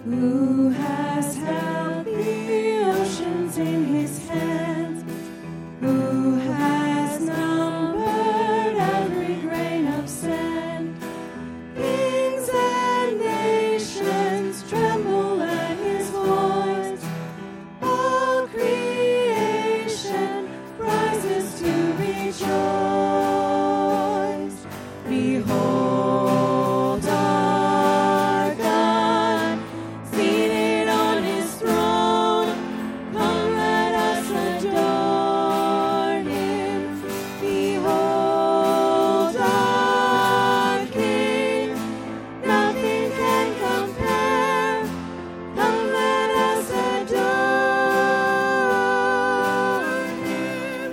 Who has held the oceans in his hands? Who has numbered every grain of sand? Kings and nations tremble at his voice. All creation rises to rejoice. Behold our God, seated on his throne. Come, let us adore him. Behold our King, nothing can compare. Come, let us adore him.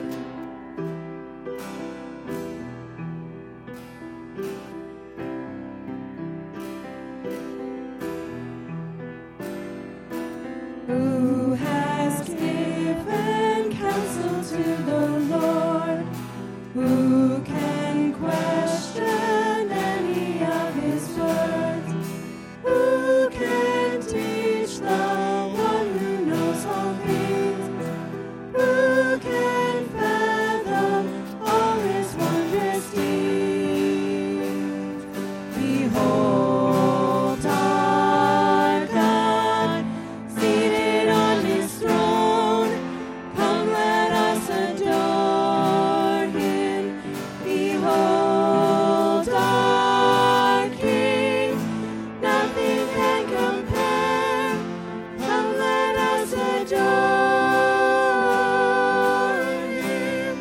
Who has given counsel to the Lord? Who can question any of his words? Who can teach the one who knows all things? Who can fathom all his wondrous deeds? Behold our God, seated on his throne. Come, let us adore him. Behold our King, nothing can compare. Come, let us adore him.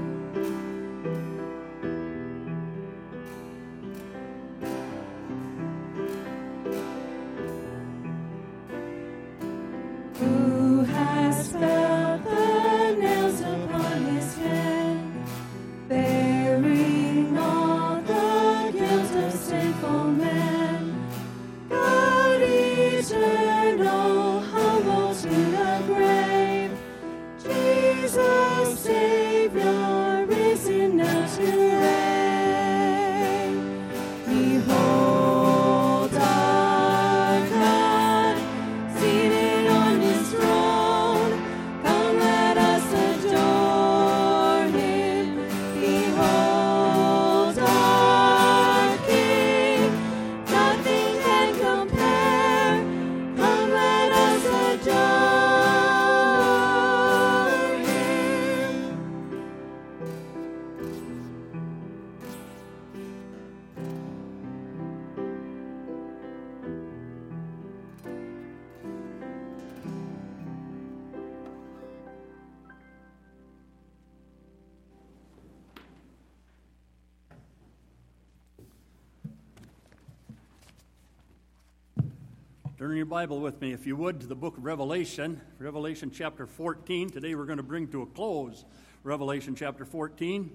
Who has felt the nails upon his hand, bearing all the guilt of sinful man? God eternal, humble to the grave, Jesus Savior, risen now to reign. Behold our God, seated on his throne. Come, let us adore him. Behold our King, nothing can compare. Come, let us adore him. Turn your Bible with me, if you would, to the book of Revelation, Revelation chapter 14. Today we're going to bring to a close Revelation chapter 14.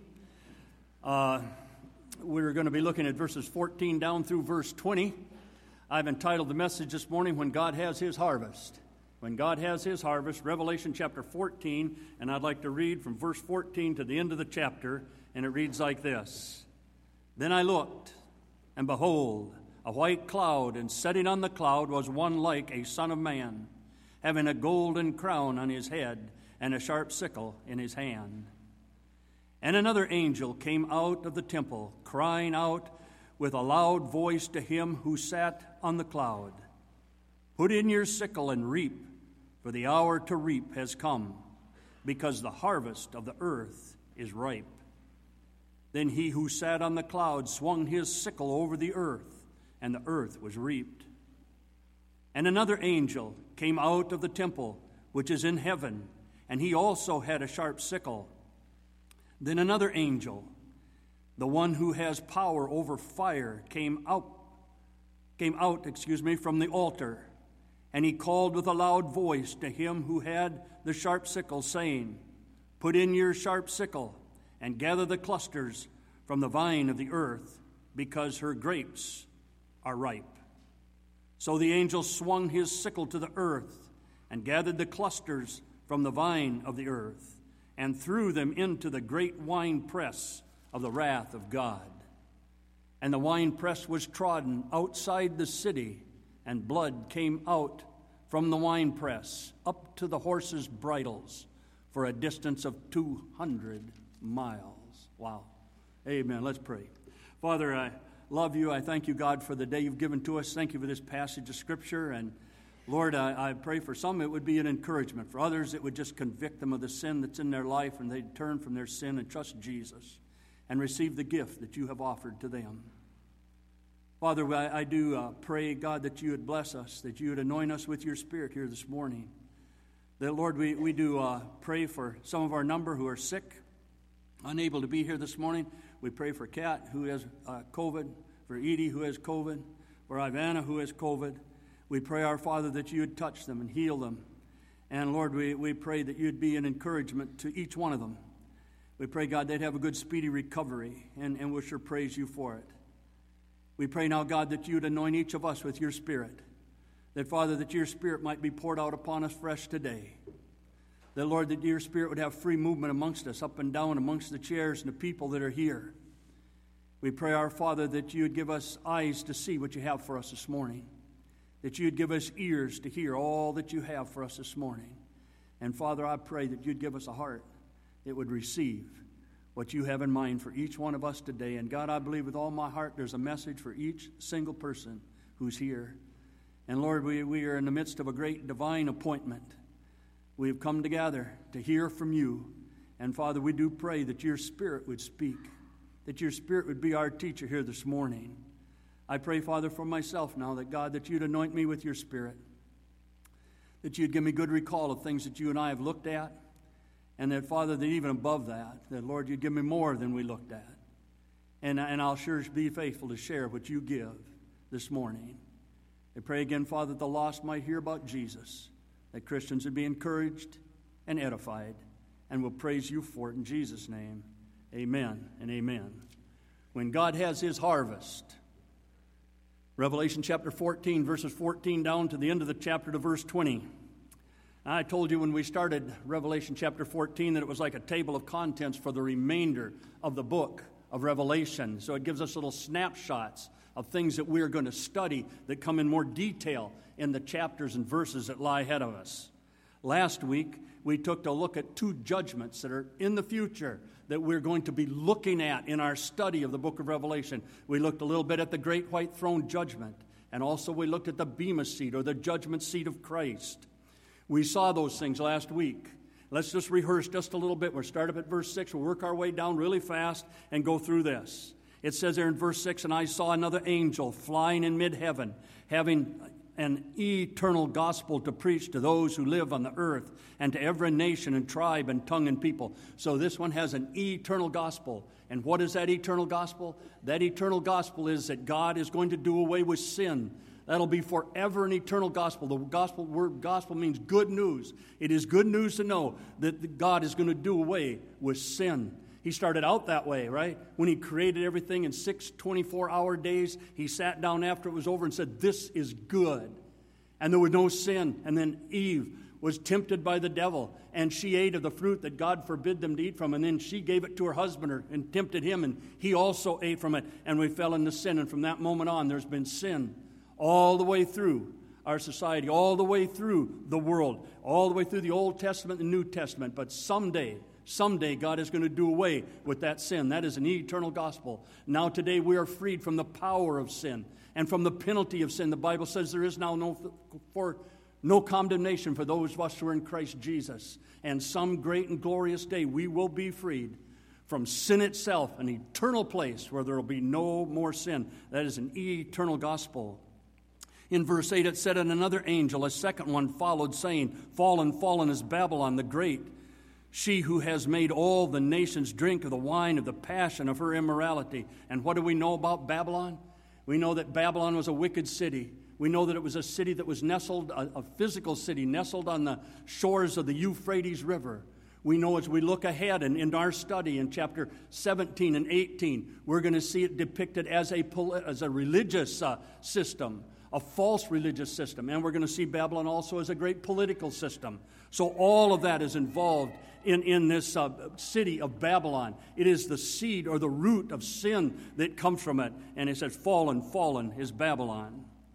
We're going to be looking at verses 14 down through verse 20. I've entitled the message this morning, When God Has His Harvest. When God Has His Harvest, Revelation chapter 14, and I'd like to read from verse 14 to the end of the chapter, and it reads like this. Then I looked, and behold, a white cloud, and sitting on the cloud was one like a son of man, having a golden crown on his head and a sharp sickle in his hand. And another angel came out of the temple, crying out with a loud voice to him who sat on the cloud, Put in your sickle and reap, for the hour to reap has come, because the harvest of the earth is ripe. Then he who sat on the cloud swung his sickle over the earth, and the earth was reaped. And another angel came out of the temple, which is in heaven, and he also had a sharp sickle. Then another angel, the one who has power over fire, came out from the altar, and he called with a loud voice to him who had the sharp sickle, saying, Put in your sharp sickle, and gather the clusters from the vine of the earth, because her grapes are ripe. So the angel swung his sickle to the earth, and gathered the clusters from the vine of the earth, and threw them into the great winepress of the wrath of God. And the winepress was trodden outside the city, and blood came out from the winepress up to the horses' bridles for a distance of 200 miles. Wow. Amen. Let's pray. Father, I love you. I thank you, God, for the day you've given to us. Thank you for this passage of Scripture. And Lord, I pray for some it would be an encouragement. For others, it would just convict them of the sin that's in their life, and they'd turn from their sin and trust Jesus and receive the gift that you have offered to them. Father, I do pray, God, that you would bless us, that you would anoint us with your Spirit here this morning. That, Lord, we do pray for some of our number who are sick, unable to be here this morning. We pray for Kat, who has COVID, for Edie, who has COVID, for Ivana, who has COVID. We pray, our Father, that you would touch them and heal them. And, Lord, we pray that you'd be an encouragement to each one of them. We pray, God, they'd have a good, speedy recovery, and we'll sure praise you for it. We pray now, God, that you'd anoint each of us with your Spirit. That, Father, that your Spirit might be poured out upon us fresh today. That, Lord, that your Spirit would have free movement amongst us, up and down amongst the chairs and the people that are here. We pray, our Father, that you would give us eyes to see what you have for us this morning. That you would give us ears to hear all that you have for us this morning. And, Father, I pray that you'd give us a heart that would receive what you have in mind for each one of us today. And, God, I believe with all my heart there's a message for each single person who's here. And, Lord, we are in the midst of a great divine appointment. We have come together to hear from you. And, Father, we do pray that your Spirit would speak, that your Spirit would be our teacher here this morning. I pray, Father, for myself now, that, God, that you'd anoint me with your Spirit, that you'd give me good recall of things that you and I have looked at, and that, Father, that even above that, Lord, you'd give me more than we looked at. And I'll sure be faithful to share what you give this morning. I pray again, Father, that the lost might hear about Jesus, that Christians would be encouraged and edified, and we'll praise you for it in Jesus' name. Amen and amen. When God has his harvest, Revelation chapter 14, verses 14 down to the end of the chapter to verse 20. I told you when we started Revelation chapter 14 that it was like a table of contents for the remainder of the book of Revelation. So it gives us little snapshots of things that we're going to study that come in more detail in the chapters and verses that lie ahead of us. Last week, we took a look at two judgments that are in the future that we're going to be looking at in our study of the book of Revelation. We looked a little bit at the great white throne judgment, and also we looked at the Bema seat, or the judgment seat of Christ. We saw those things last week. Let's just rehearse just a little bit. We'll start up at verse 6. We'll work our way down really fast and go through this. It says there in verse 6, "And I saw another angel flying in mid-heaven, having an eternal gospel to preach to those who live on the earth, and to every nation and tribe and tongue and people." So this one has an eternal gospel. And what is that eternal gospel? That eternal gospel is that God is going to do away with sin. That'll be forever an eternal gospel. The word gospel means good news. It is good news to know that God is going to do away with sin. He started out that way, right? When he created everything in 6 24-hour days, he sat down after it was over and said, "This is good." And there was no sin. And then Eve was tempted by the devil, and she ate of the fruit that God forbid them to eat from. And then she gave it to her husband and tempted him, and he also ate from it. And we fell into sin. And from that moment on, there's been sin all the way through our society, all the way through the world, all the way through the Old Testament and New Testament. But someday God is going to do away with that sin. That is an eternal gospel. Now today we are freed from the power of sin and from the penalty of sin. The Bible says there is now no condemnation for those of us who are in Christ Jesus. And some great and glorious day we will be freed from sin itself, an eternal place where there will be no more sin. That is an eternal gospel. In verse 8 it said, "And another angel, a second one, followed, saying, 'Fallen, fallen is Babylon the great, she who has made all the nations drink of the wine of the passion of her immorality.'" And what do we know about Babylon? We know that Babylon was a wicked city. We know that it was a city that was nestled, a physical city, nestled on the shores of the Euphrates River. We know as we look ahead and in our study in chapter 17 and 18, we're going to see it depicted as a religious system, a false religious system. And we're going to see Babylon also as a great political system. So all of that is involved in this city of Babylon. It is the seed or the root of sin that comes from it. And it says, "Fallen, fallen is Babylon."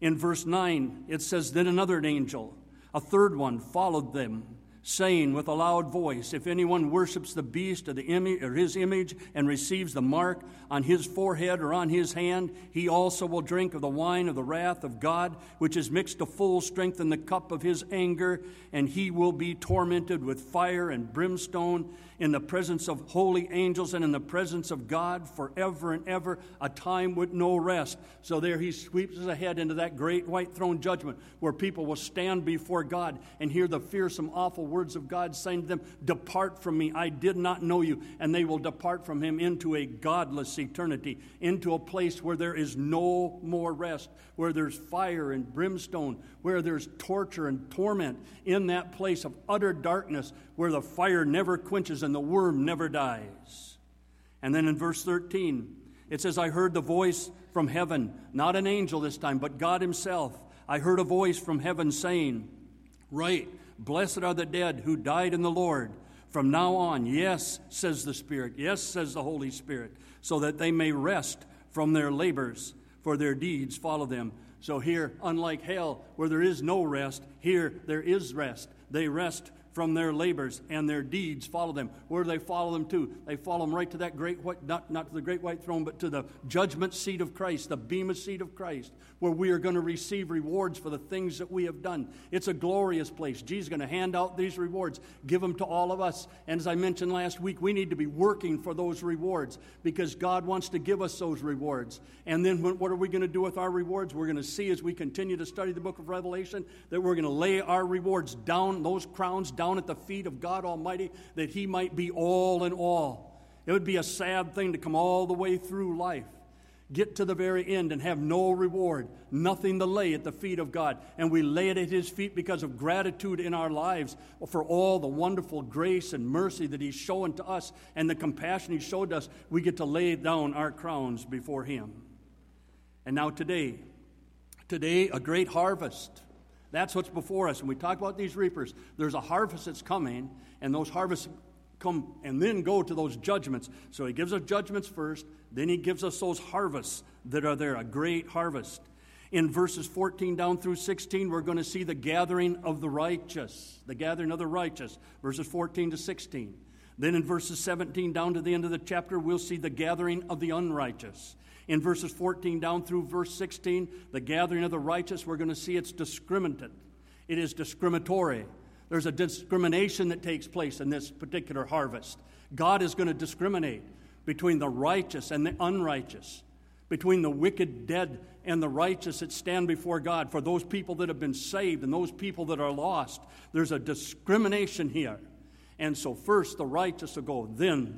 In verse 9, it says, Then another angel, a third one, followed them, saying with a loud voice, If anyone worships the beast or the image or his image and receives the mark on his forehead or on his hand, he also will drink of the wine of the wrath of God, which is mixed to full strength in the cup of his anger, and he will be tormented with fire and brimstone in the presence of holy angels and in the presence of God forever and ever, a time with no rest. So there he sweeps us ahead into that great white throne judgment where people will stand before God and hear the fearsome, awful words of God saying to them, Depart from me, I did not know you. And they will depart from him into a godless eternity, into a place where there is no more rest, where there's fire and brimstone, where there's torture and torment, in that place of utter darkness where the fire never quenches and the worm never dies. And then in verse 13, it says, I heard the voice from heaven, not an angel this time, but God himself. I heard a voice from heaven saying, Right, blessed are the dead who died in the Lord. From now on, yes, says the Spirit, yes, says the Holy Spirit, so that they may rest from their labors, for their deeds follow them. So here, unlike hell, where there is no rest, here there is rest. They rest from their labors, and their deeds follow them. Where do they follow them to? They follow them right to that great white, not to the great white throne, but to the judgment seat of Christ, the bema seat of Christ, where we are going to receive rewards for the things that we have done. It's a glorious place. Jesus is going to hand out these rewards, give them to all of us. And as I mentioned last week, we need to be working for those rewards because God wants to give us those rewards. And then what are we going to do with our rewards? We're going to see as we continue to study the book of Revelation that we're going to lay our rewards down, those crowns down at the feet of God Almighty, that he might be all in all. It would be a sad thing to come all the way through life, get to the very end and have no reward, nothing to lay at the feet of God. And we lay it at his feet because of gratitude in our lives for all the wonderful grace and mercy that he's shown to us and the compassion he showed us. We get to lay down our crowns before him. And now today, a great harvest. That's what's before us. When we talk about these reapers, there's a harvest that's coming, and those harvests come and then go to those judgments. So he gives us judgments first, then he gives us those harvests that are there, a great harvest. In verses 14 down through 16, we're going to see the gathering of the righteous, verses 14 to 16. Then in verses 17 down to the end of the chapter, we'll see the gathering of the unrighteous. In verses 14 down through verse 16, the gathering of the righteous, we're going to see it's discriminative. It is discriminatory. There's a discrimination that takes place in this particular harvest. God is going to discriminate between the righteous and the unrighteous, between the wicked dead and the righteous that stand before God. For those people that have been saved and those people that are lost, there's a discrimination here. And so first the righteous will go, then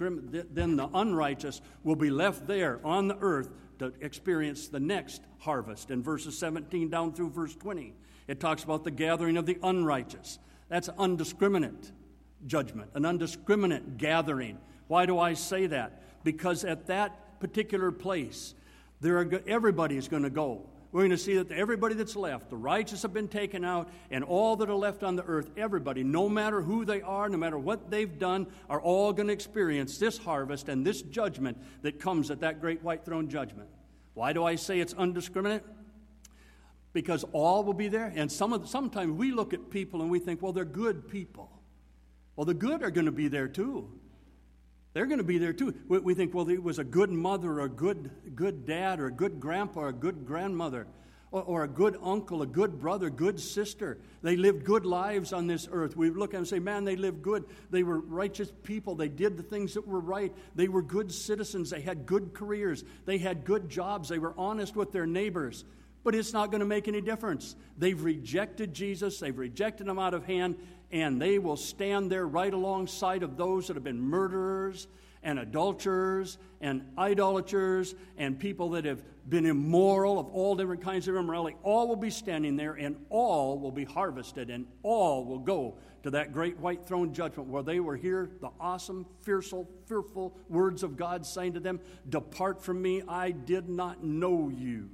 the unrighteous will be left there on the earth to experience the next harvest. In verses 17 down through verse 20, it talks about the gathering of the unrighteous. That's undiscriminate judgment, an undiscriminate gathering. Why do I say that? Because at that particular place, everybody is going to go. We're going to see that everybody that's left, the righteous have been taken out, and all that are left on the earth, everybody, no matter who they are, no matter what they've done, are all going to experience this harvest and this judgment that comes at that great white throne judgment. Why do I say it's undiscriminate? Because all will be there, and sometimes we look at people and we think, well, they're good people. Well, the good are going to be there too. They're going to be there too. We think, well, it was a good mother or a good dad or a good grandpa or a good grandmother or a good uncle, a good brother, good sister. They lived good lives on this earth. We look at them and say, man, they lived good. They were righteous people. They did the things that were right. They were good citizens. They had good careers. They had good jobs. They were honest with their neighbors. But it's not going to make any difference. They've rejected Jesus. They've rejected him out of hand. And they will stand there right alongside of those that have been murderers and adulterers and idolaters and people that have been immoral of all different kinds of immorality. All will be standing there, and all will be harvested, and all will go to that great white throne judgment where they will hear the awesome, fearful words of God saying to them, "Depart from me, I did not know you."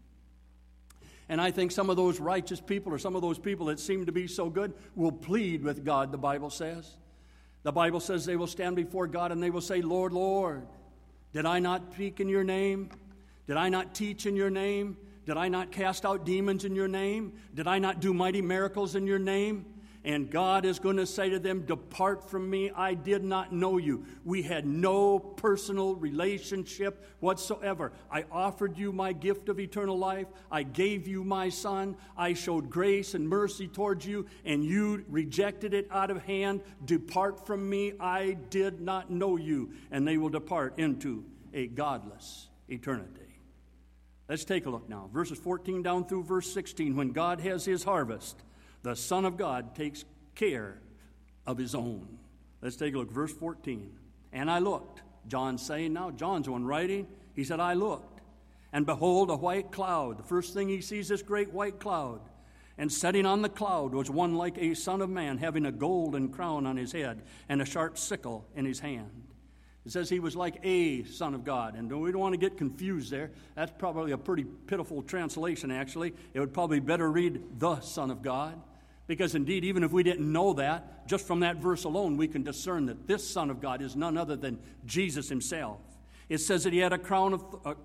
And I think some of those righteous people or some of those people that seem to be so good will plead with God, the Bible says. The Bible says they will stand before God and they will say, "Lord, Lord, did I not speak in your name? Did I not teach in your name? Did I not cast out demons in your name? Did I not do mighty miracles in your name? And God is going to say to them, depart from me, I did not know you. We had no personal relationship whatsoever. I offered you my gift of eternal life. I gave you my Son. I showed grace and mercy towards you, and you rejected it out of hand. Depart from me, I did not know you. And they will depart into a godless eternity. Let's take a look now. Verses 14 down through verse 16. When God has his harvest, the Son of God takes care of his own. Let's take a look. Verse 14. And I looked. John's saying now. John's the one writing. He said, I looked. And behold, a white cloud. The first thing he sees, this great white cloud. And sitting on the cloud was one like a son of man, having a golden crown on his head and a sharp sickle in his hand. It says he was like a son of God. And we don't want to get confused there. That's probably a pretty pitiful translation, actually. It would probably better read the Son of God. Because indeed, even if we didn't know that, just from that verse alone, we can discern that this Son of God is none other than Jesus himself. It says that he had a crown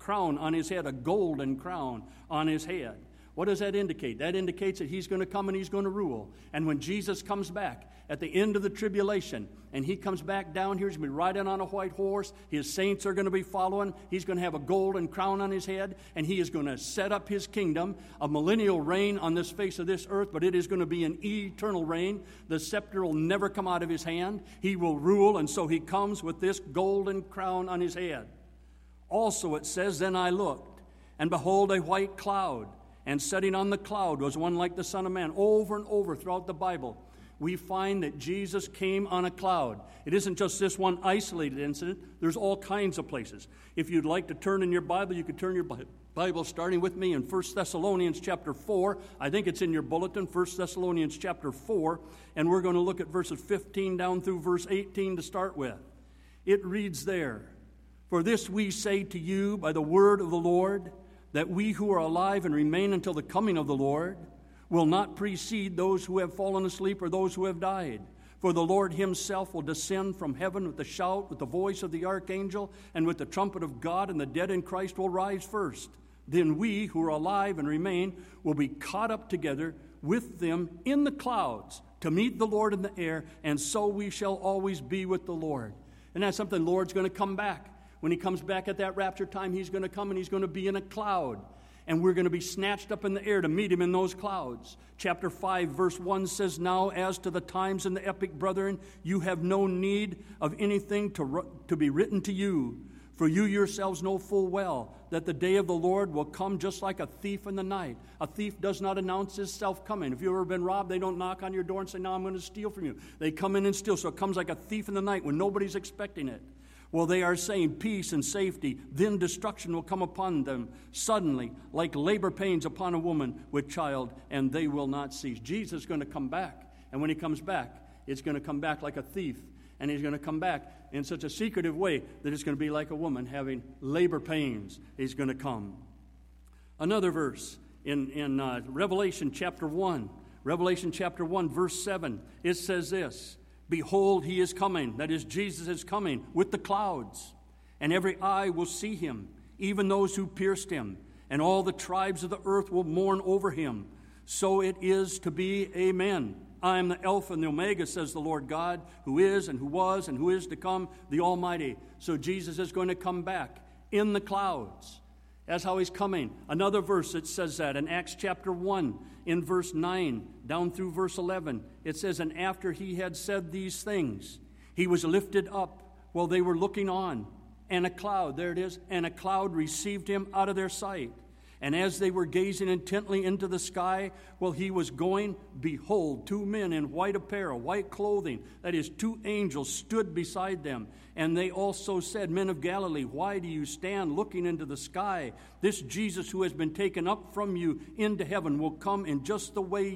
on his head, a golden crown on his head. What does that indicate? That indicates that he's going to come and he's going to rule. And when Jesus comes back at the end of the tribulation, and he comes back down here, he's going to be riding on a white horse. His saints are going to be following. He's going to have a golden crown on his head, and he is going to set up his kingdom, a millennial reign on this face of this earth, but it is going to be an eternal reign. The scepter will never come out of his hand. He will rule, and so he comes with this golden crown on his head. Also it says, then I looked, and behold, a white cloud. And sitting on the cloud was one like the Son of Man. Over and over throughout the Bible, we find that Jesus came on a cloud. It isn't just this one isolated incident. There's all kinds of places. If you'd like to turn in your Bible, you could turn your Bible starting with me in 1 Thessalonians chapter 4. I think it's in your bulletin, 1 Thessalonians chapter 4. And we're going to look at verses 15 down through verse 18 to start with. It reads there, for this we say to you by the word of the Lord, that we who are alive and remain until the coming of the Lord will not precede those who have fallen asleep or those who have died. For the Lord himself will descend from heaven with a shout, with the voice of the archangel, and with the trumpet of God, and the dead in Christ will rise first. Then we who are alive and remain will be caught up together with them in the clouds to meet the Lord in the air, and so we shall always be with the Lord. And that's something the Lord's going to come back. When he comes back at that rapture time, he's going to come and he's going to be in a cloud. And we're going to be snatched up in the air to meet him in those clouds. Chapter 5, verse 1 says, now as to the times and the epoch, brethren, you have no need of anything to be written to you. For you yourselves know full well that the day of the Lord will come just like a thief in the night. A thief does not announce his self-coming. If you've ever been robbed, they don't knock on your door and say, now I'm going to steal from you. They come in and steal. So it comes like a thief in the night when nobody's expecting it. Well, they are saying peace and safety. Then destruction will come upon them suddenly, like labor pains upon a woman with child, and they will not cease. Jesus is going to come back. And when he comes back, it's going to come back like a thief. And he's going to come back in such a secretive way that it's going to be like a woman having labor pains. He's going to come. Another verse in Revelation chapter 1. Revelation chapter 1, verse 7. It says this. Behold, he is coming, that is, Jesus is coming, with the clouds, and every eye will see him, even those who pierced him, and all the tribes of the earth will mourn over him. So it is to be, amen. I am the Alpha and the Omega, says the Lord God, who is and who was and who is to come, the Almighty. So Jesus is going to come back in the clouds. That's how he's coming. Another verse that says that in Acts chapter 1, in verse 9, down through verse 11, it says, and after he had said these things, he was lifted up while they were looking on, and a cloud, there it is, and a cloud received him out of their sight. And as they were gazing intently into the sky while he was going, behold, two men in white apparel, white clothing, that is, two angels stood beside them. And they also said, men of Galilee, why do you stand looking into the sky? This Jesus who has been taken up from you into heaven will come in just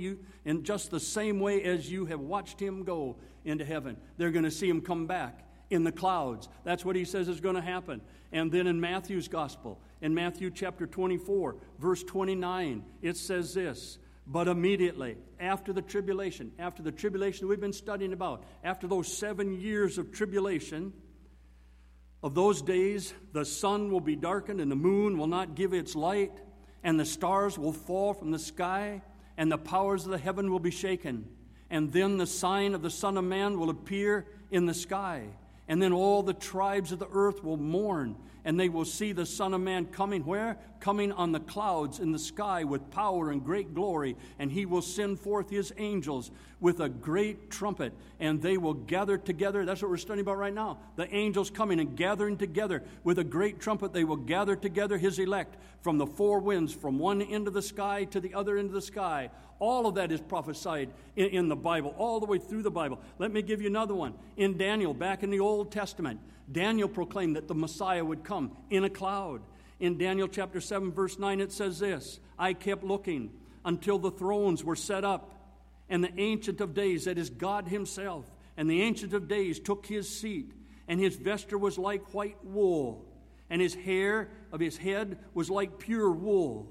the same way as you have watched him go into heaven. They're going to see him come back in the clouds. That's what he says is going to happen. And then in Matthew's gospel, in Matthew chapter 24, verse 29, it says this, but immediately after the tribulation we've been studying about, after those 7 years of tribulation, of those days, the sun will be darkened and the moon will not give its light, and the stars will fall from the sky, and the powers of the heaven will be shaken. And then the sign of the Son of Man will appear in the sky. And then all the tribes of the earth will mourn, and they will see the Son of Man coming where? Coming on the clouds in the sky with power and great glory. And he will send forth his angels with a great trumpet, and they will gather together. That's what we're studying about right now. The angels coming and gathering together with a great trumpet. They will gather together his elect from the four winds, from one end of the sky to the other end of the sky. All of that is prophesied in the Bible, all the way through the Bible. Let me give you another one. In Daniel, back in the Old Testament, Daniel proclaimed that the Messiah would come in a cloud. In Daniel chapter 7, verse 9, it says this, I kept looking until the thrones were set up, and the Ancient of Days, that is God himself, and the Ancient of Days took his seat, and his vesture was like white wool, and his hair of his head was like pure wool.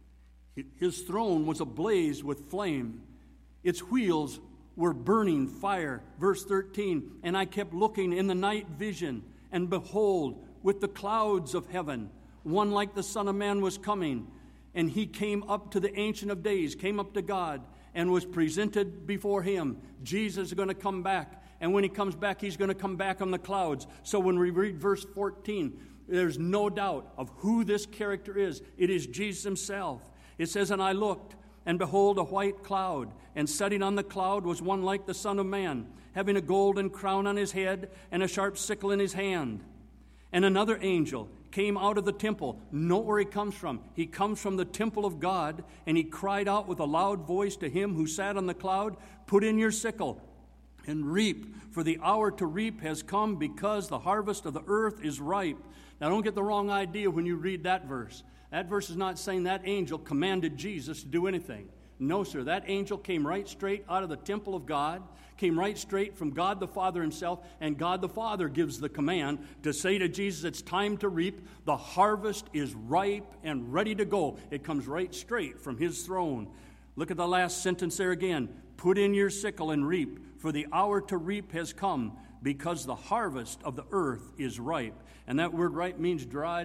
His throne was ablaze with flame. Its wheels were burning fire. Verse 13, and I kept looking in the night vision, and behold, with the clouds of heaven, one like the Son of Man was coming. And he came up to the Ancient of Days, came up to God, and was presented before him. Jesus is going to come back. And when he comes back, he's going to come back on the clouds. So when we read verse 14, there's no doubt of who this character is. It is Jesus himself. It says, and I looked, and behold, a white cloud, and sitting on the cloud was one like the Son of Man, having a golden crown on his head, and a sharp sickle in his hand. And another angel came out of the temple. Note where he comes from. He comes from the temple of God, and he cried out with a loud voice to him who sat on the cloud, put in your sickle and reap, for the hour to reap has come, because the harvest of the earth is ripe. Now don't get the wrong idea when you read that verse. That verse is not saying that angel commanded Jesus to do anything. No, sir. That angel came right straight out of the temple of God, came right straight from God the Father himself, and God the Father gives the command to say to Jesus, it's time to reap. The harvest is ripe and ready to go. It comes right straight from his throne. Look at the last sentence there again. Put in your sickle and reap, for the hour to reap has come, because the harvest of the earth is ripe. And that word ripe means dried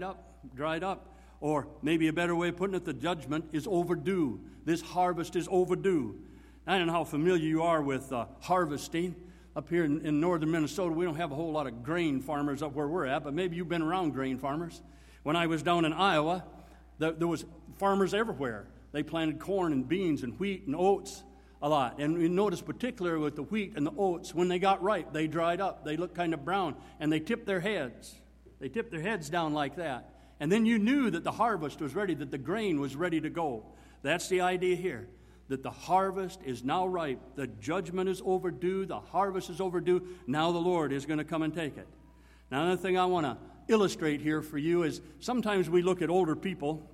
up. Or maybe a better way of putting it, the judgment is overdue. This harvest is overdue. I don't know how familiar you are with harvesting. Up here in northern Minnesota, we don't have a whole lot of grain farmers up where we're at, but maybe you've been around grain farmers. When I was down in Iowa, there was farmers everywhere. They planted corn and beans and wheat and oats a lot. And you notice particularly with the wheat and the oats, when they got ripe, they dried up. They looked kind of brown, and they tipped their heads. They tipped their heads down like that. And then you knew that the harvest was ready, that the grain was ready to go. That's the idea here, that the harvest is now ripe. The judgment is overdue. The harvest is overdue. Now the Lord is going to come and take it. Now, another thing I want to illustrate here for you is sometimes we look at older people,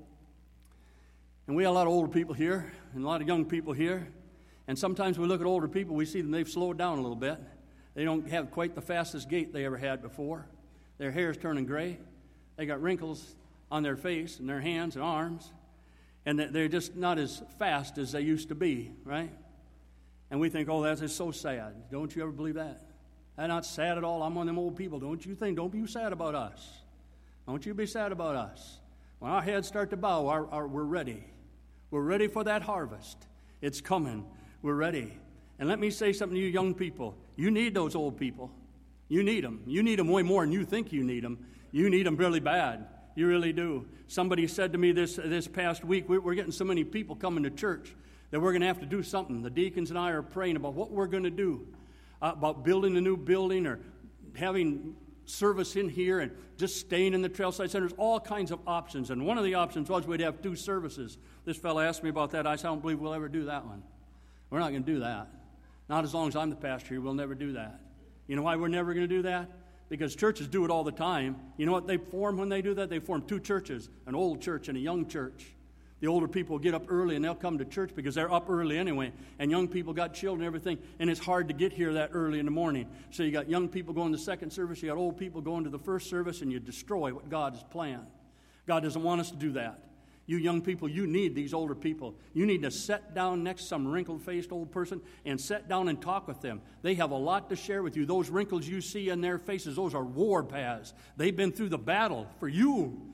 and we have a lot of older people here and a lot of young people here, and sometimes we look at older people, we see them, they've slowed down a little bit. They don't have quite the fastest gait they ever had before. Their hair's turning gray. They got wrinkles on their face and their hands and arms, and they're just not as fast as they used to be, right? And we think, oh, that is so sad. Don't you ever believe that? That's not sad at all. I'm one of them old people. Don't you think? Don't be sad about us. Don't you be sad about us. When our heads start to bow, we're ready. We're ready for that harvest. It's coming. We're ready. And let me say something to you young people. You need those old people. You need them. You need them way more than you think you need them. You need them really bad. You really do. Somebody said to me this past week, we're getting so many people coming to church that we're going to have to do something. The deacons and I are praying about what we're going to do, about building a new building or having service in here and just staying in the Trailside Center. There's all kinds of options. And one of the options was we'd have 2 services. This fellow asked me about that. I said, I don't believe we'll ever do that one. We're not going to do that. Not as long as I'm the pastor here. We'll never do that. You know why we're never going to do that? Because churches do it all the time. You know what they form when they do that? They form 2 churches, an old church and a young church. The older people get up early and they'll come to church because they're up early anyway. And young people got children and everything, and it's hard to get here that early in the morning. So you got young people going to the second service, you got old people going to the first service, and you destroy what God has planned. God doesn't want us to do that. You young people, you need these older people. You need to sit down next to some wrinkled-faced old person and sit down and talk with them. They have a lot to share with you. Those wrinkles you see in their faces, those are war paths. They've been through the battle for you,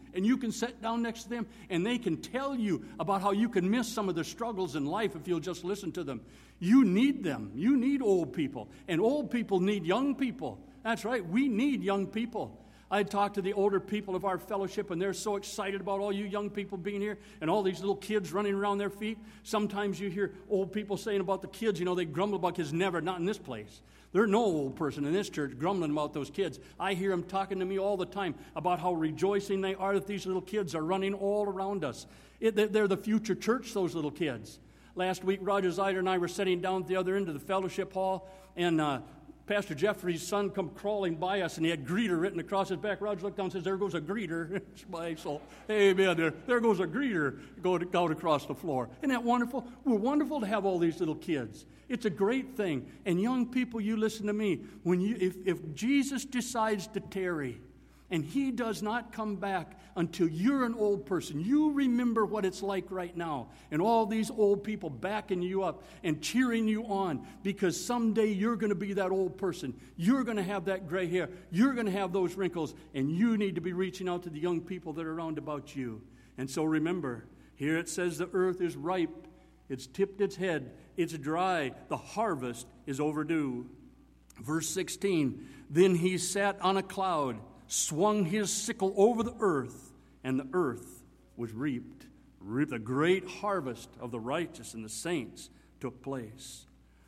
and you can sit down next to them, and they can tell you about how you can miss some of the struggles in life if you'll just listen to them. You need them. You need old people, and old people need young people. That's right. We need young people. I talk to the older people of our fellowship, and they're so excited about all you young people being here and all these little kids running around their feet. Sometimes you hear old people saying about the kids, they grumble about kids. Never, not in this place. There's no old person in this church grumbling about those kids. I hear them talking to me all the time about how rejoicing they are that these little kids are running all around us. They're the future church, those little kids. Last week, Roger Zeider and I were sitting down at the other end of the fellowship hall, and Pastor Jeffrey's son come crawling by us, and he had greeter written across his back. Roger looked down and says, "There goes a greeter." My soul. Amen. There goes a greeter going out across the floor. Isn't that wonderful? We're wonderful to have all these little kids. It's a great thing. And young people, you listen to me. If Jesus decides to tarry, and he does not come back until you're an old person, you remember what it's like right now. And all these old people backing you up and cheering you on, because someday you're going to be that old person. You're going to have that gray hair. You're going to have those wrinkles. And you need to be reaching out to the young people that are around about you. And so remember, here it says the earth is ripe. It's tipped its head. It's dry. The harvest is overdue. Verse 16, then he sat on a cloud, swung his sickle over the earth, and the earth was reaped. The great harvest of the righteous and the saints took place.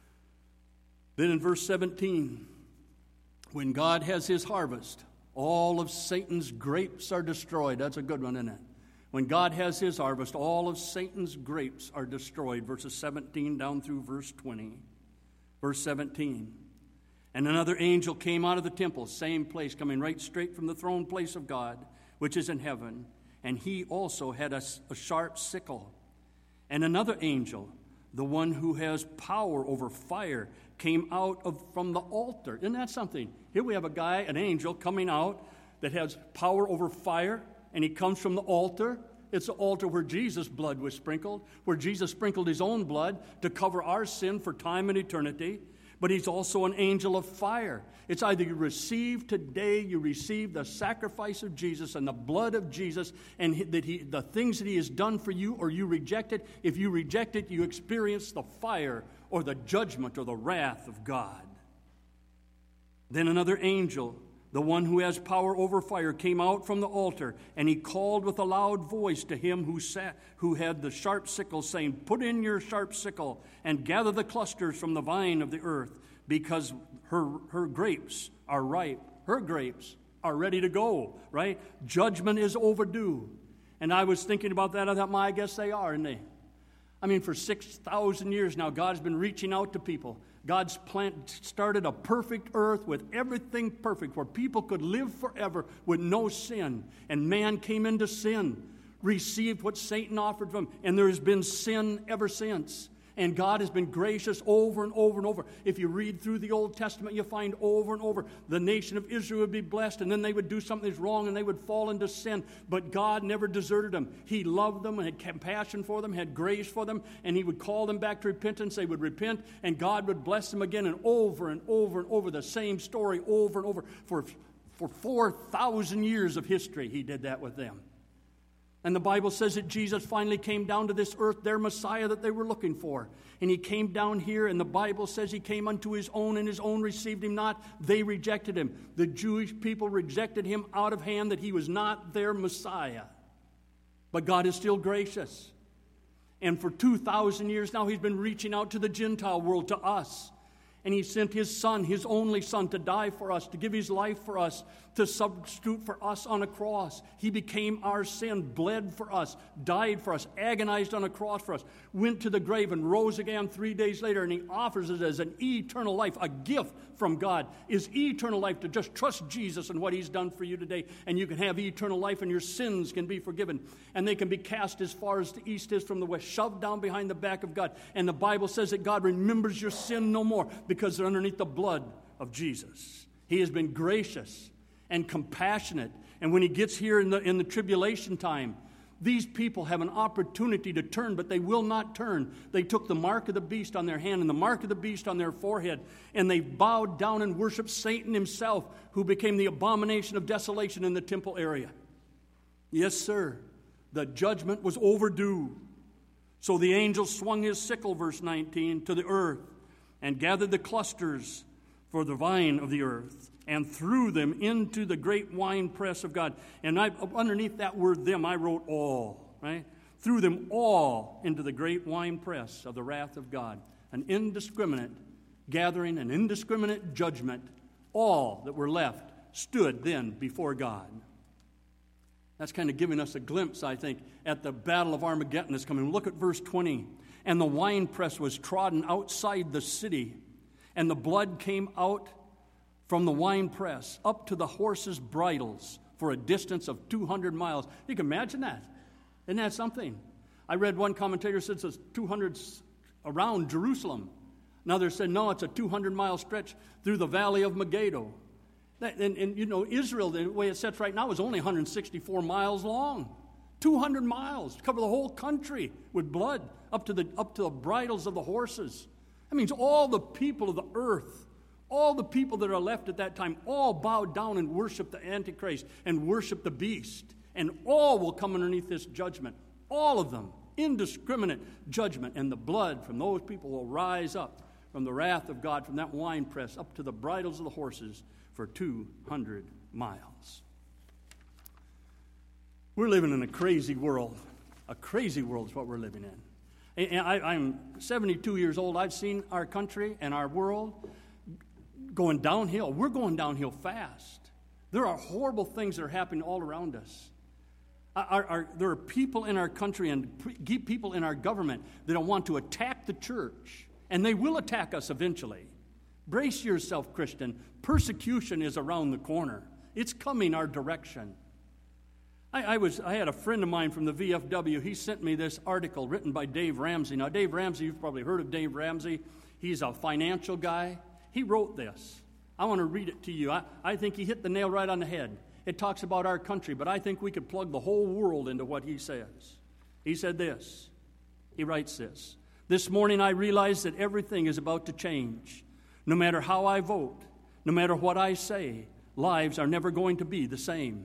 Then in verse 17, when God has his harvest, all of Satan's grapes are destroyed. That's a good one, isn't it? When God has his harvest, all of Satan's grapes are destroyed. Verses 17 down through verse 20. Verse 17. And another angel came out of the temple, same place, coming right straight from the throne place of God, which is in heaven. And he also had a sharp sickle. And another angel, the one who has power over fire, came out from the altar. Isn't that something? Here we have a guy, an angel, coming out that has power over fire, and he comes from the altar. It's the altar where Jesus' blood was sprinkled, where Jesus sprinkled his own blood to cover our sin for time and eternity. But he's also an angel of fire. It's either you receive the sacrifice of Jesus and the blood of Jesus and the things that he has done for you, or you reject it. If you reject it, you experience the fire or the judgment or the wrath of God. Then another angel, the one who has power over fire, came out from the altar, and he called with a loud voice to him who had the sharp sickle, saying, "Put in your sharp sickle and gather the clusters from the vine of the earth, because her grapes are ripe." Her grapes are ready to go, right? Judgment is overdue. And I was thinking about that. I thought, I guess they are, aren't they? I mean, for 6,000 years now, God's been reaching out to people. God's started a perfect earth with everything perfect, where people could live forever with no sin. And man came into sin, received what Satan offered from him, and there has been sin ever since. And God has been gracious over and over and over. If you read through the Old Testament, you find over and over the nation of Israel would be blessed, and then they would do something that's wrong, and they would fall into sin. But God never deserted them. He loved them and had compassion for them, had grace for them, and he would call them back to repentance. They would repent, and God would bless them again, and over and over and over, the same story over and over. For 4,000 years of history, he did that with them. And the Bible says that Jesus finally came down to this earth, their Messiah that they were looking for. And he came down here, and the Bible says he came unto his own, and his own received him not. They rejected him. The Jewish people rejected him out of hand, that he was not their Messiah. But God is still gracious. And for 2,000 years now, he's been reaching out to the Gentile world, to us. And he sent his son, his only son, to die for us, to give his life for us, to substitute for us on a cross. He became our sin, bled for us, died for us, agonized on a cross for us, went to the grave and rose again 3 days later, and he offers it as an eternal life, a gift from God. Is eternal life to just trust Jesus and what he's done for you today, and you can have eternal life, and your sins can be forgiven, and they can be cast as far as the east is from the west, shoved down behind the back of God. And the Bible says that God remembers your sin no more, because they're underneath the blood of Jesus. He has been gracious and compassionate. And when he gets here in the tribulation time, these people have an opportunity to turn, but they will not turn. They took the mark of the beast on their hand and the mark of the beast on their forehead, and they bowed down and worshiped Satan himself, who became the abomination of desolation in the temple area. Yes, sir. The judgment was overdue. So the angel swung his sickle, verse 19, to the earth and gathered the clusters for the vine of the earth and threw them into the great winepress of God. And underneath that word them, I wrote all, right? Threw them all into the great winepress of the wrath of God. An indiscriminate gathering, an indiscriminate judgment. All that were left stood then before God. That's kind of giving us a glimpse, I think, at the battle of Armageddon is coming. Look at verse 20. And the winepress was trodden outside the city, and the blood came out from the winepress up to the horses' bridles for a distance of 200 miles. You can imagine that. Isn't that something? I read one commentator said it's 200 around Jerusalem. Another said, no, it's a 200-mile stretch through the valley of Megiddo. And you know, Israel, the way it sits right now, is only 164 miles long. 200 miles, cover the whole country with blood up to the bridles of the horses. That means all the people of the earth, all the people that are left at that time, all bow down and worship the Antichrist and worship the beast. And all will come underneath this judgment. All of them, indiscriminate judgment. And the blood from those people will rise up from the wrath of God, from that winepress up to the bridles of the horses for 200 miles. We're living in a crazy world. A crazy world is what we're living in. And I'm 72 years old. I've seen our country and our world going downhill. We're going downhill fast. There are horrible things that are happening all around us. There are people in our country and people in our government that want to attack the church. And they will attack us eventually. Brace yourself, Christian. Persecution is around the corner. It's coming our direction. I had a friend of mine from the VFW. He sent me this article written by Dave Ramsey. Now, Dave Ramsey, you've probably heard of Dave Ramsey. He's a financial guy. He wrote this. I want to read it to you. I think he hit the nail right on the head. It talks about our country, but I think we could plug the whole world into what he says. He said this. He writes this. This morning I realized that everything is about to change. No matter how I vote, no matter what I say, lives are never going to be the same.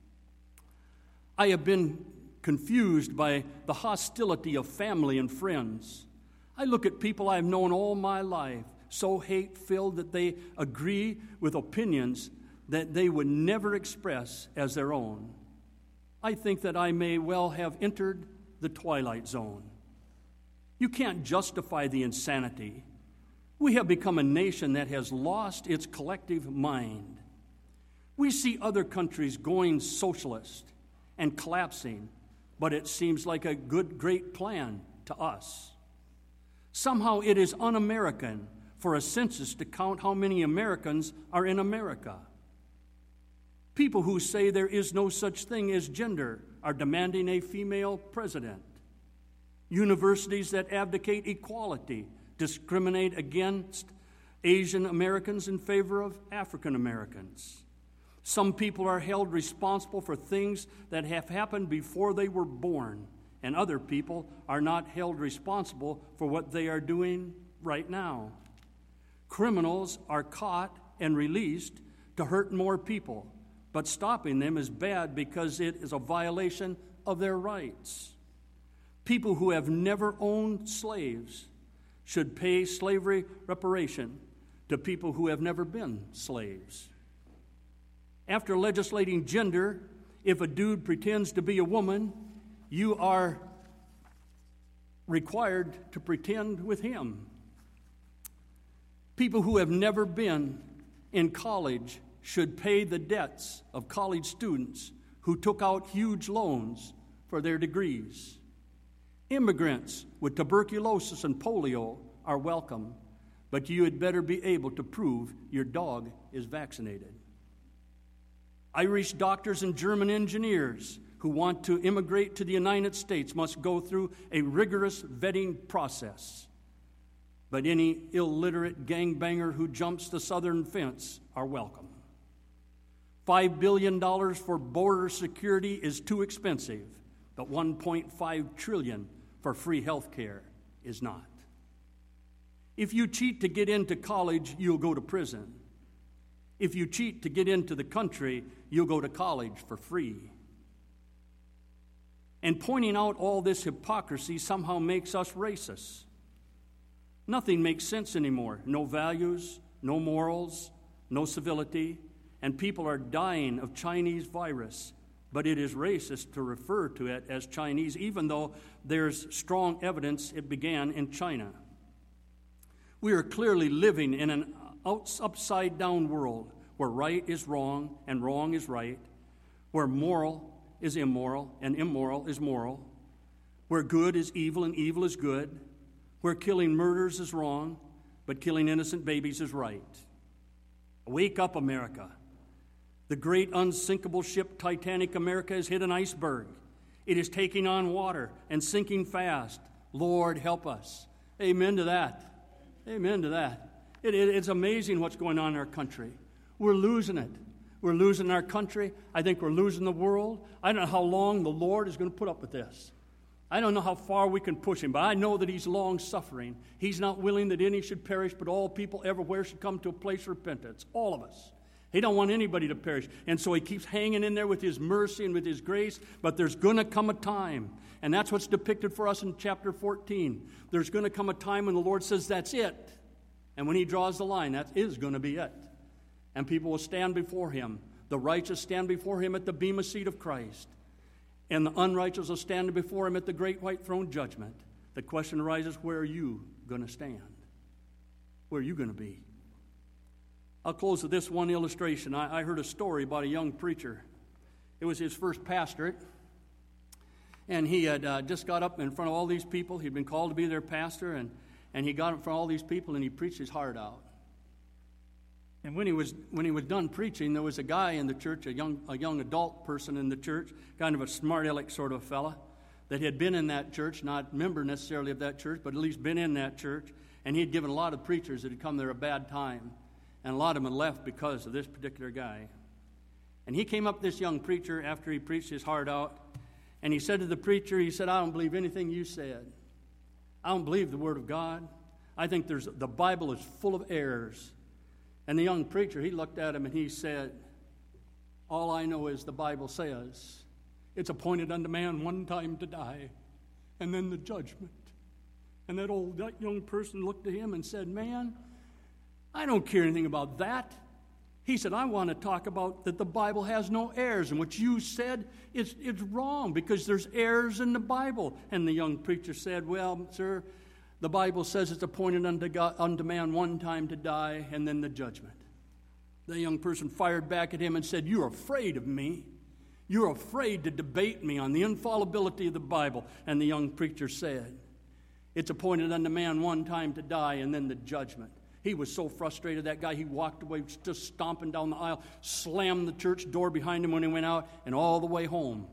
I have been confused by the hostility of family and friends. I look at people I've known all my life, so hate-filled that they agree with opinions that they would never express as their own. I think that I may well have entered the twilight zone. You can't justify the insanity. We have become a nation that has lost its collective mind. We see other countries going socialist and collapsing, but it seems like a great plan to us. Somehow it is un-American for a census to count how many Americans are in America. People who say there is no such thing as gender are demanding a female president. Universities that advocate equality discriminate against Asian Americans in favor of African Americans. Some people are held responsible for things that have happened before they were born, and other people are not held responsible for what they are doing right now. Criminals are caught and released to hurt more people, but stopping them is bad because it is a violation of their rights. People who have never owned slaves should pay slavery reparation to people who have never been slaves. After legislating gender, if a dude pretends to be a woman, you are required to pretend with him. People who have never been in college should pay the debts of college students who took out huge loans for their degrees. Immigrants with tuberculosis and polio are welcome, but you had better be able to prove your dog is vaccinated. Irish doctors and German engineers who want to immigrate to the United States must go through a rigorous vetting process. But any illiterate gangbanger who jumps the southern fence are welcome. $5 billion for border security is too expensive, but $1.5 trillion for free health care is not. If you cheat to get into college, you'll go to prison. If you cheat to get into the country, you'll go to college for free. And pointing out all this hypocrisy somehow makes us racist. Nothing makes sense anymore. No values, no morals, no civility, and people are dying of Chinese virus. But it is racist to refer to it as Chinese, even though there's strong evidence it began in China. We are clearly living in an upside-down world where right is wrong and wrong is right, where moral is immoral and immoral is moral, where good is evil and evil is good, where killing murders is wrong, but killing innocent babies is right. Wake up, America. The great unsinkable ship Titanic America has hit an iceberg. It is taking on water and sinking fast. Lord, help us. Amen to that. Amen to that. It's amazing what's going on in our country. We're losing it. We're losing our country. I think we're losing the world. I don't know how long the Lord is going to put up with this. I don't know how far we can push him, but I know that he's long-suffering. He's not willing that any should perish, but all people everywhere should come to a place of repentance. All of us. He don't want anybody to perish. And so he keeps hanging in there with his mercy and with his grace, but there's going to come a time, and that's what's depicted for us in chapter 14. There's going to come a time when the Lord says, that's it. And when he draws the line, that is going to be it. And people will stand before him. The righteous stand before him at the bema seat of Christ. And the unrighteous will stand before him at the great white throne judgment. The question arises, where are you going to stand? Where are you going to be? I'll close with this one illustration. I heard a story about a young preacher. It was his first pastorate. And he had just got up in front of all these people. He'd been called to be their pastor. And he got up in front of all these people and he preached his heart out. And when he was done preaching, there was a guy in the church, a young adult person in the church, kind of a smart aleck sort of fella, that had been in that church, not a member necessarily of that church, but at least been in that church. And he'd given a lot of preachers that had come there a bad time. And a lot of them had left because of this particular guy. And he came up to this young preacher after he preached his heart out, and he said to the preacher, he said, I don't believe anything you said. I don't believe the Word of God. I think the Bible is full of errors. And the young preacher, he looked at him and he said, all I know is the Bible says it's appointed unto man one time to die, and then the judgment. And that young person looked at him and said, man, I don't care anything about that. He said, I want to talk about that the Bible has no errors, and what you said it's wrong because there's errors in the Bible. And the young preacher said, well, sir, the Bible says it's appointed unto man one time to die, and then the judgment. The young person fired back at him and said, you're afraid of me. You're afraid to debate me on the infallibility of the Bible. And the young preacher said, it's appointed unto man one time to die, and then the judgment. He was so frustrated, that guy, he walked away just stomping down the aisle, slammed the church door behind him when he went out, and all the way home.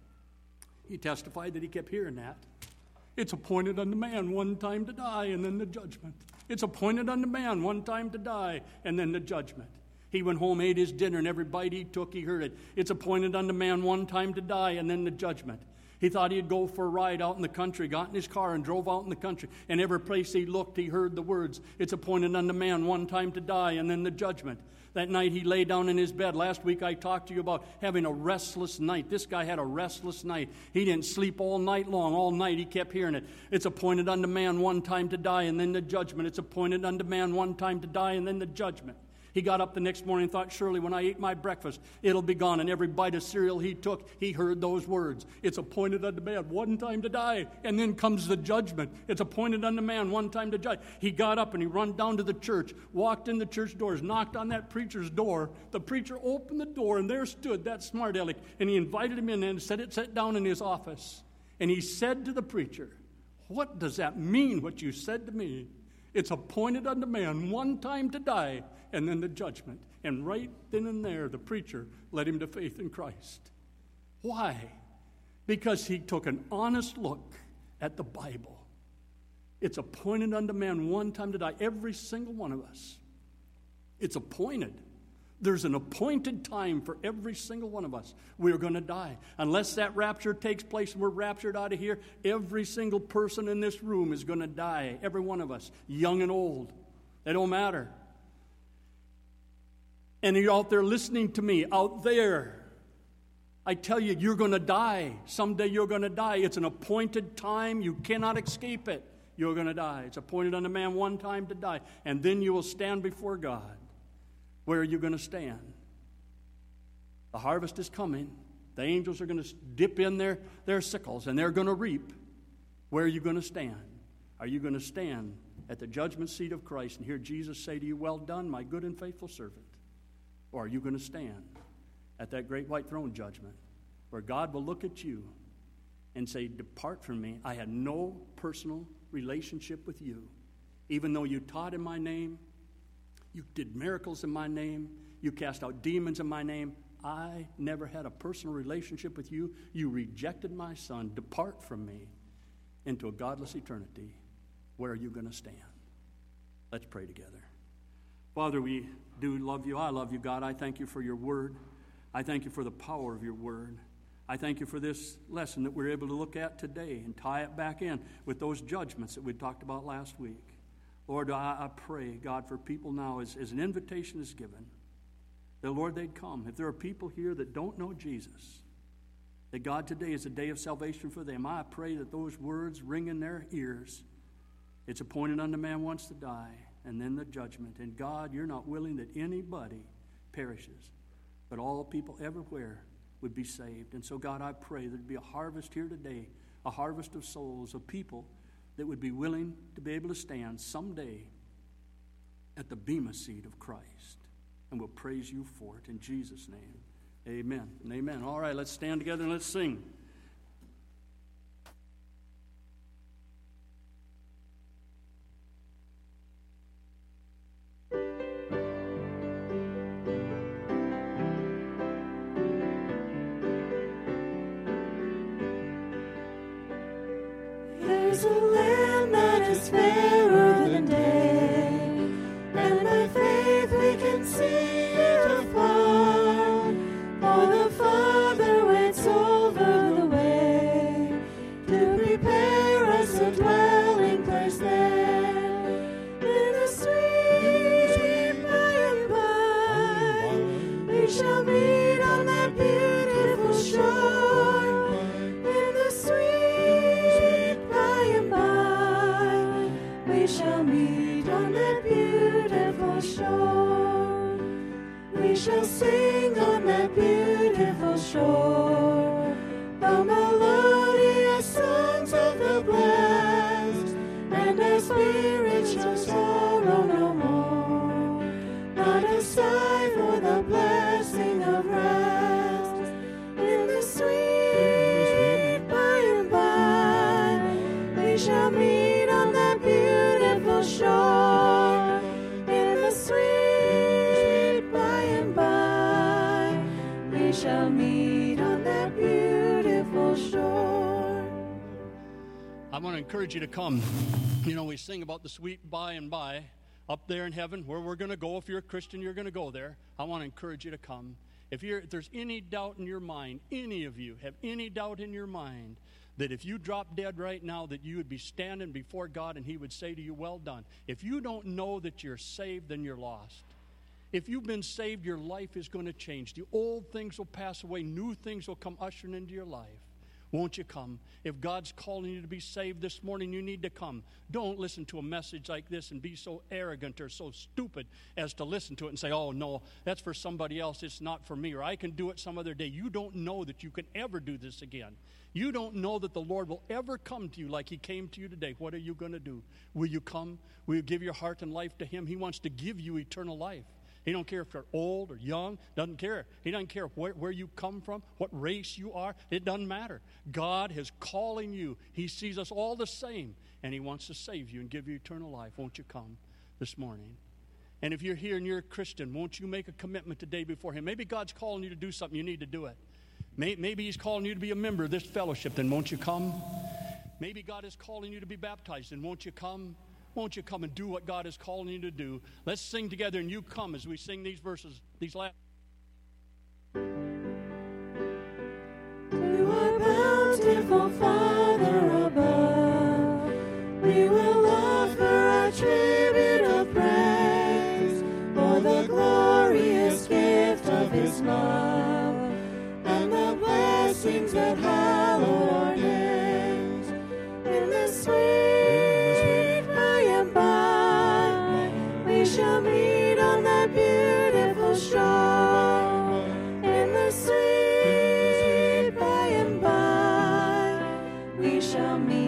He testified that he kept hearing that. It's appointed unto man one time to die, and then the judgment. It's appointed unto man one time to die, and then the judgment. He went home, ate his dinner, and every bite he took, he heard it. It's appointed unto man one time to die, and then the judgment. He thought he'd go for a ride out in the country, got in his car and drove out in the country. And every place he looked, he heard the words, it's appointed unto man one time to die, and then the judgment. That night he lay down in his bed. Last week I talked to you about having a restless night. This guy had a restless night. He didn't sleep all night long. All night he kept hearing it. It's appointed unto man one time to die, and then the judgment. It's appointed unto man one time to die, and then the judgment. He got up the next morning and thought, surely when I eat my breakfast, it'll be gone. And every bite of cereal he took, he heard those words. It's appointed unto man one time to die, and then comes the judgment. It's appointed unto man one time to die. He got up and he run down to the church, walked in the church doors, knocked on that preacher's door. The preacher opened the door, and there stood that smart aleck, and he invited him in and sat down in his office. And he said to the preacher, what does that mean, what you said to me? It's appointed unto man one time to die, and then the judgment. And right then and there, the preacher led him to faith in Christ. Why? Because he took an honest look at the Bible. It's appointed unto man one time to die. Every single one of us. It's appointed. There's an appointed time for every single one of us. We're going to die. Unless that rapture takes place and we're raptured out of here, every single person in this room is going to die. Every one of us, young and old. They don't matter. And you're out there listening to me, out there. I tell you, you're going to die. Someday you're going to die. It's an appointed time. You cannot escape it. You're going to die. It's appointed unto man one time to die. And then you will stand before God. Where are you going to stand? The harvest is coming. The angels are going to dip in their sickles, and they're going to reap. Where are you going to stand? Are you going to stand at the judgment seat of Christ and hear Jesus say to you, well done, my good and faithful servant? Or are you going to stand at that great white throne judgment where God will look at you and say, depart from me. I had no personal relationship with you. Even though you taught in my name, you did miracles in my name, you cast out demons in my name, I never had a personal relationship with you. You rejected my son. Depart from me into a godless eternity. Where are you going to stand? Let's pray together. Father, we do love you. I love you, God. I thank you for your word. I thank you for the power of your word. I thank you for this lesson that we're able to look at today and tie it back in with those judgments that we talked about last week. Lord, I pray, God, for people now as an invitation is given, that, Lord, they'd come. If there are people here that don't know Jesus, that, God, today is a day of salvation for them, I pray that those words ring in their ears. It's appointed unto man once to die, and then the judgment. And, God, you're not willing that anybody perishes, but all people everywhere would be saved. And so, God, I pray there'd be a harvest here today, a harvest of souls, of people that would be willing to be able to stand someday at the bema seat of Christ. And we'll praise you for it in Jesus' name. Amen and amen. All right, let's stand together and let's sing. There's a land that is fairer than day, and by faith we can see it afar. For the Father waits over the way to prepare us a dwelling place there. In the sweet by and by, we shall meet on that beautiful shore. In the sweet by and by, we shall meet on that beautiful shore. We shall sing on that beautiful shore the melodious songs of the blessed, and our spirits shall sorrow no more, not a sigh for the blessing of rest. In the sweet by and by, we shall meet on that beautiful shore. In the sweet by and by, we shall meet on that beautiful shore. I want to encourage you to come. You know, we sing about the sweet by and by up there in heaven where we're going to go. If you're a Christian, you're going to go there. I want to encourage you to come. If there's any doubt in your mind, any of you have any doubt in your mind that if you drop dead right now that you would be standing before God and he would say to you, well done. If you don't know that you're saved, then you're lost. If you've been saved, your life is going to change. The old things will pass away. New things will come ushering into your life. Won't you come? If God's calling you to be saved this morning, you need to come. Don't listen to a message like this and be so arrogant or so stupid as to listen to it and say, oh, no, that's for somebody else. It's not for me, or I can do it some other day. You don't know that you can ever do this again. You don't know that the Lord will ever come to you like he came to you today. What are you going to do? Will you come? Will you give your heart and life to him? He wants to give you eternal life. He don't care if you're old or young. Doesn't care. He doesn't care where you come from, what race you are. It doesn't matter. God is calling you. He sees us all the same, and he wants to save you and give you eternal life. Won't you come this morning? And if you're here and you're a Christian, won't you make a commitment today before him? Maybe God's calling you to do something. You need to do it. Maybe he's calling you to be a member of this fellowship. Then won't you come? Maybe God is calling you to be baptized. Then won't you come? Won't you come and do what God is calling you to do? Let's sing together, and you come as we sing these verses, these last. To our bountiful Father above, we will offer our tribute of praise for the glorious gift of his love and the blessing blessings that hallow our names. In the sweet by and by, we shall meet on that beautiful shore. In the sweet by and by, we shall meet